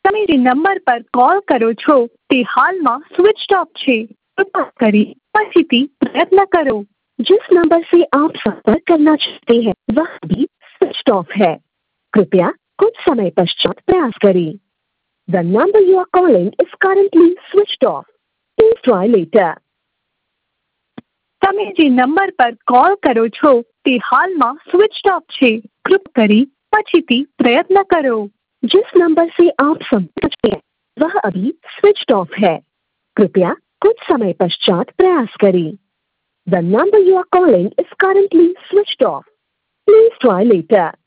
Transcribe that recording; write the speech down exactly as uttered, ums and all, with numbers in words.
તમે જે નંબર પર કોલ કરો છો તે હાલમાં સ્વિચ ઓફ છે। कृपा करें पछीથી प्रयत्न करो। जिस नंबर से आप संपर्क करना चाहते हैं वह अभी स्विच ऑफ है। कृपया कुछ समय पश्चात प्रयास करें। The number you are calling is currently switched off. Please try later. તમે જે નંબર પર કોલ કરો છો તે હાલમાં સ્વિચ ઓફ છે। कृपा करें पछીથી प्रयत्न करो। जिस नंबर से आप संपर्क करते हैं वह अभी स्विच ऑफ है। कृपया कुछ समय पश्चात प्रयास करें। The number you are calling is currently switched off. Please try later.